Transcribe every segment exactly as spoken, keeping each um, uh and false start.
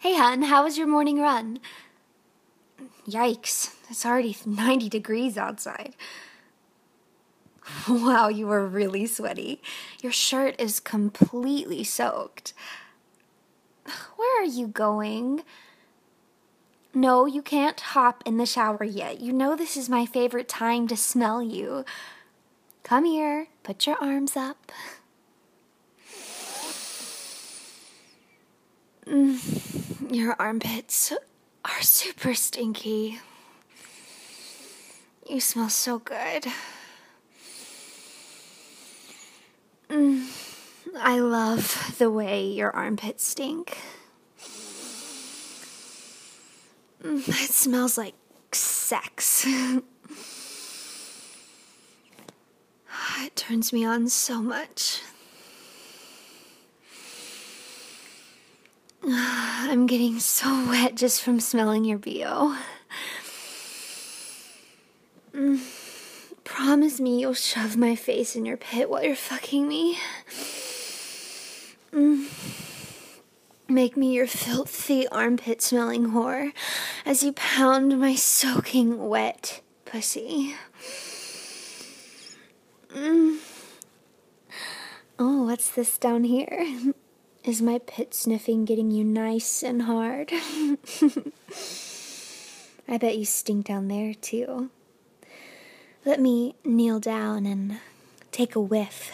Hey, hun, how was your morning run? Yikes, it's already ninety degrees outside. Wow, you were really sweaty. Your shirt is completely soaked. Where are you going? No, you can't hop in the shower yet. You know this is my favorite time to smell you. Come here, put your arms up. Mm, your armpits are super stinky. You smell so good. Mm, I love the way your armpits stink. Mm, it smells like sex. It turns me on so much. I'm getting so wet just from smelling your B O. Mm, promise me you'll shove my face in your pit while you're fucking me. Mm, make me your filthy armpit-smelling whore as you pound my soaking wet pussy. Mm. Oh, what's this down here? Is my pit sniffing getting you nice and hard? I bet you stink down there, too. Let me kneel down and take a whiff.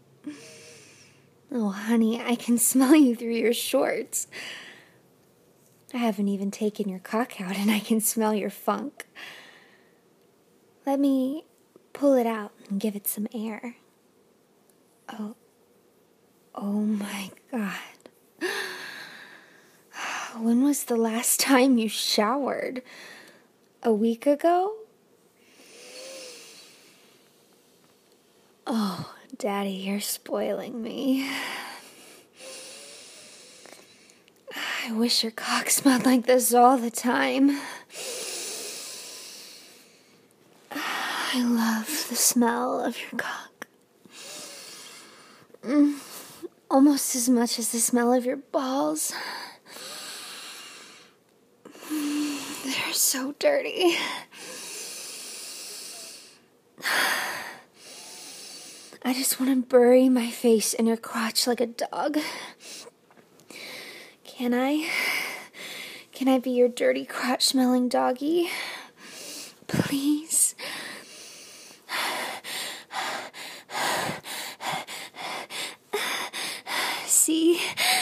Oh, honey, I can smell you through your shorts. I haven't even taken your cock out and I can smell your funk. Let me pull it out and give it some air. Oh. Oh my God. When was the last time you showered? A week ago? Oh, Daddy, you're spoiling me. I wish your cock smelled like this all the time. I love the smell of your cock. Mm. Almost as much as the smell of your balls. They're so dirty. I just want to bury my face in your crotch like a dog. Can I? Can I be your dirty crotch-smelling doggy? Please? See?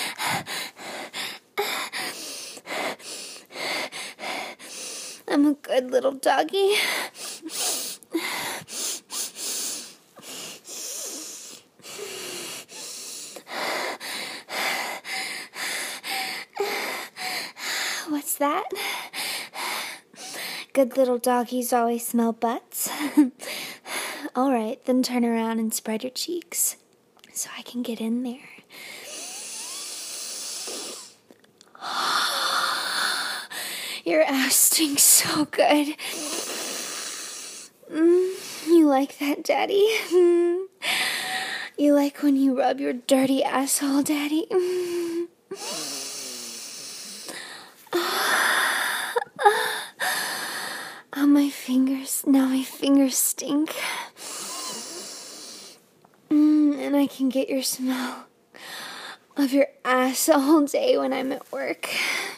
I'm a good little doggy. What's that? Good little doggies always smell butts. All right, then turn around and spread your cheeks so I can get in there. Your ass stinks so good. Mm, you like that, Daddy? Mm. You like when you rub your dirty asshole, Daddy? Mm. Oh, my fingers. Now my fingers stink. Mm, and I can get your smell of your ass all day when I'm at work.